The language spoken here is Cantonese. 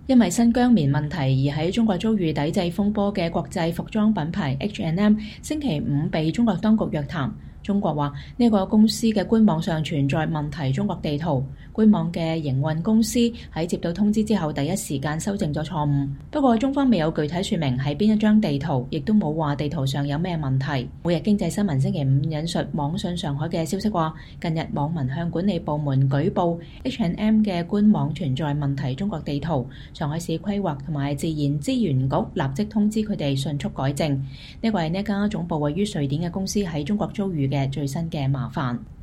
因為新疆棉問題而喺中國遭遇抵制風波嘅國際服裝品牌 H&M 星期五被中國當局約談。中國話呢個公司嘅官網上存在問題中國地圖，官網嘅營運公司喺接到通知之後第一時間修正咗錯誤。不過中方未有具體說明係邊一張地圖，亦都冇話地圖上有咩問題。每日經濟新聞星期五引述網信上海嘅消息話，近日網民向管理部門舉報 H&M 嘅官網存在問題中國地圖，上海市規劃同埋自然資源局立即通知佢哋迅速改正。呢個係呢家總部位於瑞典嘅公司喺中國遭遇嘅最新嘅麻煩。